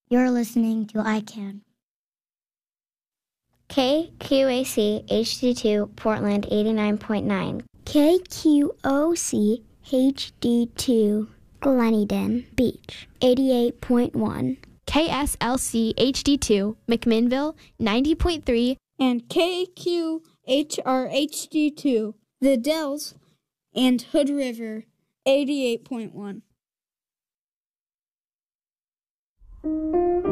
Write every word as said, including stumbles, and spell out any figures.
You're listening to I CAN. K Q A C H D two Portland eighty-nine point nine. K Q O C H D two Gleneden Beach eighty-eight point one. K S L C H D two McMinnville ninety point three. And K Q H R H D two The Dells and Hood River eighty-eight point one.